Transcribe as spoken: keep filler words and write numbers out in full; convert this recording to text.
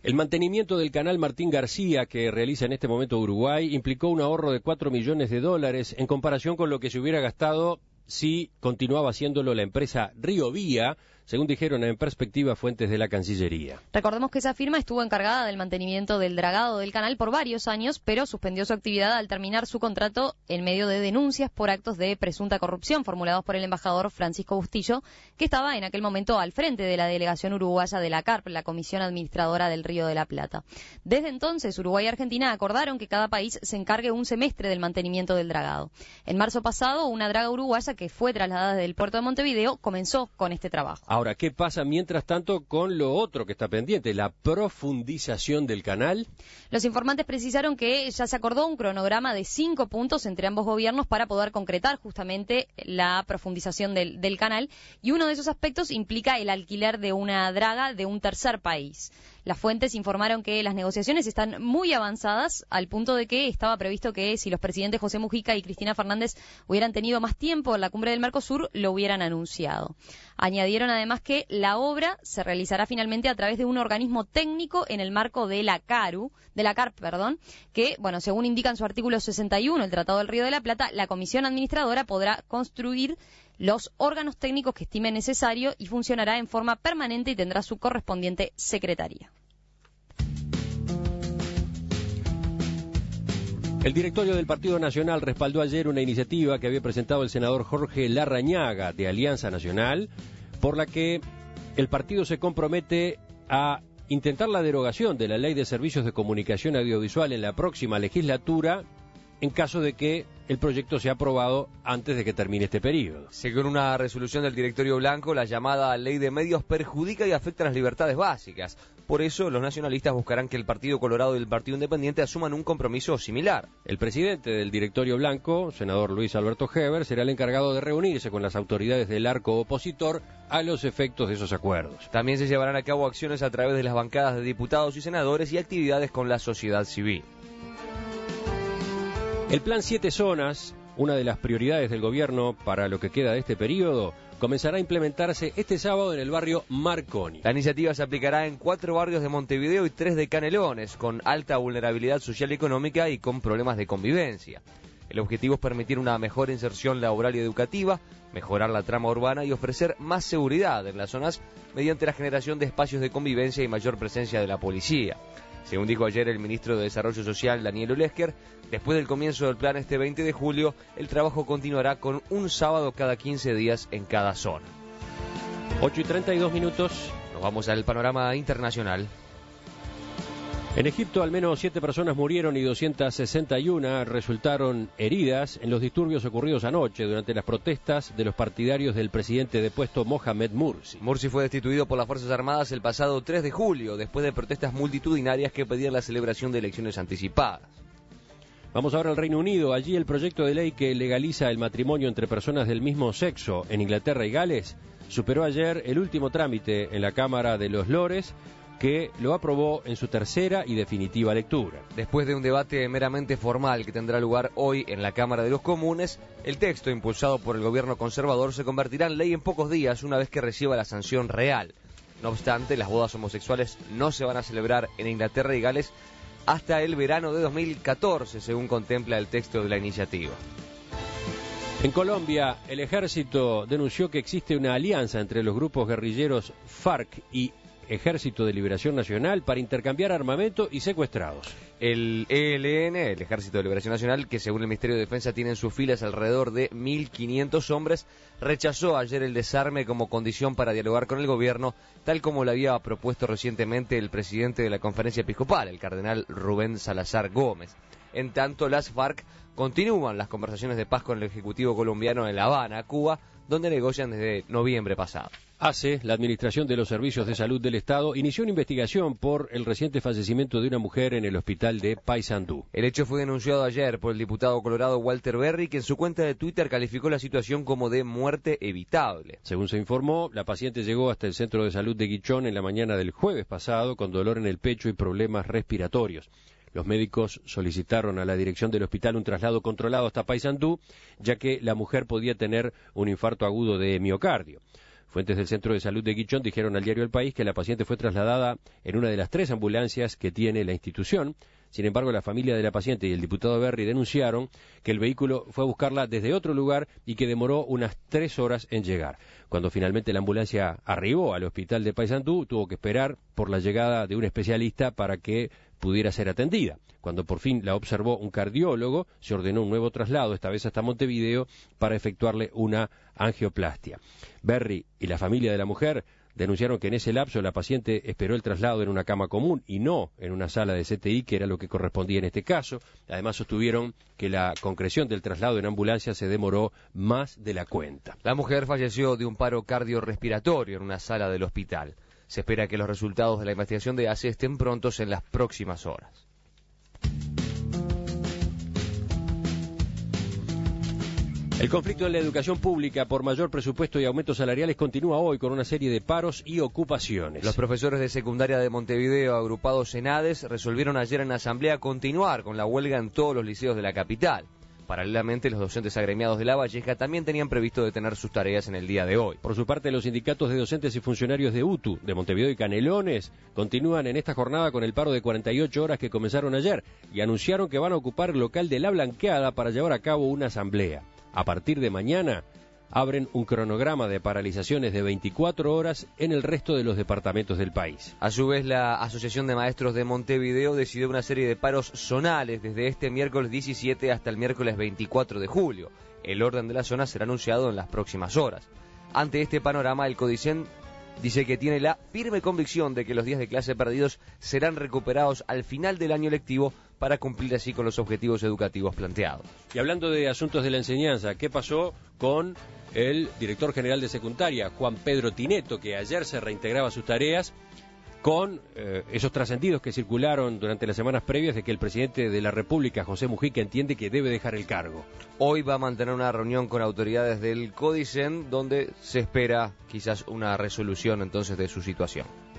El mantenimiento del canal Martín García, que realiza en este momento Uruguay, implicó un ahorro de cuatro millones de dólares en comparación con lo que se hubiera gastado si continuaba haciéndolo la empresa Río Vía, según dijeron en perspectiva fuentes de la Cancillería. Recordemos que esa firma estuvo encargada del mantenimiento del dragado del canal por varios años, pero suspendió su actividad al terminar su contrato en medio de denuncias por actos de presunta corrupción formulados por el embajador Francisco Bustillo, que estaba en aquel momento al frente de la delegación uruguaya de la C A R P, la Comisión Administradora del Río de la Plata. Desde entonces, Uruguay y Argentina acordaron que cada país se encargue un semestre del mantenimiento del dragado. En marzo pasado, una draga uruguaya que fue trasladada del puerto de Montevideo comenzó con este trabajo. Ahora, ¿qué pasa mientras tanto con lo otro que está pendiente, la profundización del canal? Los informantes precisaron que ya se acordó un cronograma de cinco puntos entre ambos gobiernos para poder concretar justamente la profundización del, del canal, y uno de esos aspectos implica el alquiler de una draga de un tercer país. Las fuentes informaron que las negociaciones están muy avanzadas, al punto de que estaba previsto que si los presidentes José Mujica y Cristina Fernández hubieran tenido más tiempo en la cumbre del Mercosur, lo hubieran anunciado. Añadieron además que la obra se realizará finalmente a través de un organismo técnico en el marco de la CARU, de la C A R P, perdón, que, bueno, según indica en su artículo sesenta y uno, el Tratado del Río de la Plata, la Comisión Administradora podrá construir los órganos técnicos que estime necesario y funcionará en forma permanente y tendrá su correspondiente secretaría. El directorio del Partido Nacional respaldó ayer una iniciativa que había presentado el senador Jorge Larrañaga, de Alianza Nacional, por la que el partido se compromete a intentar la derogación de la Ley de Servicios de Comunicación Audiovisual en la próxima legislatura, en caso de que el proyecto sea aprobado antes de que termine este periodo. Según una resolución del directorio blanco, la llamada Ley de Medios perjudica y afecta las libertades básicas. Por eso, los nacionalistas buscarán que el Partido Colorado y el Partido Independiente asuman un compromiso similar. El presidente del directorio blanco, senador Luis Alberto Heber, será el encargado de reunirse con las autoridades del arco opositor a los efectos de esos acuerdos. También se llevarán a cabo acciones a través de las bancadas de diputados y senadores y actividades con la sociedad civil. El Plan Siete Zonas, una de las prioridades del gobierno para lo que queda de este periodo, comenzará a implementarse este sábado en el barrio Marconi. La iniciativa se aplicará en cuatro barrios de Montevideo y tres de Canelones, con alta vulnerabilidad social y económica y con problemas de convivencia. El objetivo es permitir una mejor inserción laboral y educativa, mejorar la trama urbana y ofrecer más seguridad en las zonas mediante la generación de espacios de convivencia y mayor presencia de la policía. Según dijo ayer el ministro de Desarrollo Social, Daniel Olesker, después del comienzo del plan este veinte de julio, el trabajo continuará con un sábado cada quince días en cada zona. ocho y treinta y dos minutos. Nos vamos al panorama internacional. En Egipto, al menos siete personas murieron y doscientas sesenta y una resultaron heridas en los disturbios ocurridos anoche durante las protestas de los partidarios del presidente depuesto Mohamed Mursi. Mursi fue destituido por las Fuerzas Armadas el pasado tres de julio, después de protestas multitudinarias que pedían la celebración de elecciones anticipadas. Vamos ahora al Reino Unido. Allí el proyecto de ley que legaliza el matrimonio entre personas del mismo sexo en Inglaterra y Gales superó ayer el último trámite en la Cámara de los Lores, que lo aprobó en su tercera y definitiva lectura. Después de un debate meramente formal que tendrá lugar hoy en la Cámara de los Comunes, el texto impulsado por el gobierno conservador se convertirá en ley en pocos días una vez que reciba la sanción real. No obstante, las bodas homosexuales no se van a celebrar en Inglaterra y Gales hasta el verano de dos mil catorce, según contempla el texto de la iniciativa. En Colombia, el ejército denunció que existe una alianza entre los grupos guerrilleros FARC y Ejército de Liberación Nacional para intercambiar armamento y secuestrados. El E L N, el Ejército de Liberación Nacional, que según el Ministerio de Defensa tiene en sus filas alrededor de mil quinientos hombres, rechazó ayer el desarme como condición para dialogar con el gobierno, tal como lo había propuesto recientemente el presidente de la Conferencia Episcopal, el cardenal Rubén Salazar Gómez. En tanto, las FARC continúan las conversaciones de paz con el Ejecutivo colombiano en La Habana, Cuba, donde negocian desde noviembre pasado. A C E, la Administración de los Servicios de Salud del Estado, inició una investigación por el reciente fallecimiento de una mujer en el hospital de Paysandú. El hecho fue denunciado ayer por el diputado colorado Walter Berry, que en su cuenta de Twitter calificó la situación como de muerte evitable. Según se informó, la paciente llegó hasta el Centro de Salud de Guichón en la mañana del jueves pasado con dolor en el pecho y problemas respiratorios. Los médicos solicitaron a la dirección del hospital un traslado controlado hasta Paysandú, ya que la mujer podía tener un infarto agudo de miocardio. Fuentes del Centro de Salud de Guichón dijeron al diario El País que la paciente fue trasladada en una de las tres ambulancias que tiene la institución. Sin embargo, la familia de la paciente y el diputado Berry denunciaron que el vehículo fue a buscarla desde otro lugar y que demoró unas tres horas en llegar. Cuando finalmente la ambulancia arribó al hospital de Paysandú, tuvo que esperar por la llegada de un especialista para que pudiera ser atendida. Cuando por fin la observó un cardiólogo, se ordenó un nuevo traslado, esta vez hasta Montevideo, para efectuarle una angioplastia. Berry y la familia de la mujer denunciaron que en ese lapso la paciente esperó el traslado en una cama común y no en una sala de C T I, que era lo que correspondía en este caso. Además sostuvieron que la concreción del traslado en ambulancia se demoró más de la cuenta. La mujer falleció de un paro cardiorrespiratorio en una sala del hospital. Se espera que los resultados de la investigación de A C E estén prontos en las próximas horas. El conflicto en la educación pública por mayor presupuesto y aumentos salariales continúa hoy con una serie de paros y ocupaciones. Los profesores de secundaria de Montevideo, agrupados en ADES, resolvieron ayer en asamblea continuar con la huelga en todos los liceos de la capital. Paralelamente, los docentes agremiados de La Valleja también tenían previsto detener sus tareas en el día de hoy. Por su parte, los sindicatos de docentes y funcionarios de U T U, de Montevideo y Canelones, continúan en esta jornada con el paro de cuarenta y ocho horas que comenzaron ayer y anunciaron que van a ocupar el local de La Blanqueada para llevar a cabo una asamblea. A partir de mañana, abren un cronograma de paralizaciones de veinticuatro horas en el resto de los departamentos del país. A su vez, la Asociación de Maestros de Montevideo decidió una serie de paros zonales desde este miércoles diecisiete hasta el miércoles veinticuatro de julio. El orden de la zona será anunciado en las próximas horas. Ante este panorama, el CODICEN dice que tiene la firme convicción de que los días de clase perdidos serán recuperados al final del año lectivo para cumplir así con los objetivos educativos planteados. Y hablando de asuntos de la enseñanza, ¿qué pasó con el director general de secundaria, Juan Pedro Tineto, que ayer se reintegraba a sus tareas con eh, esos trascendidos que circularon durante las semanas previas de que el presidente de la República, José Mujica, entiende que debe dejar el cargo? Hoy va a mantener una reunión con autoridades del CODICEN donde se espera quizás una resolución entonces de su situación.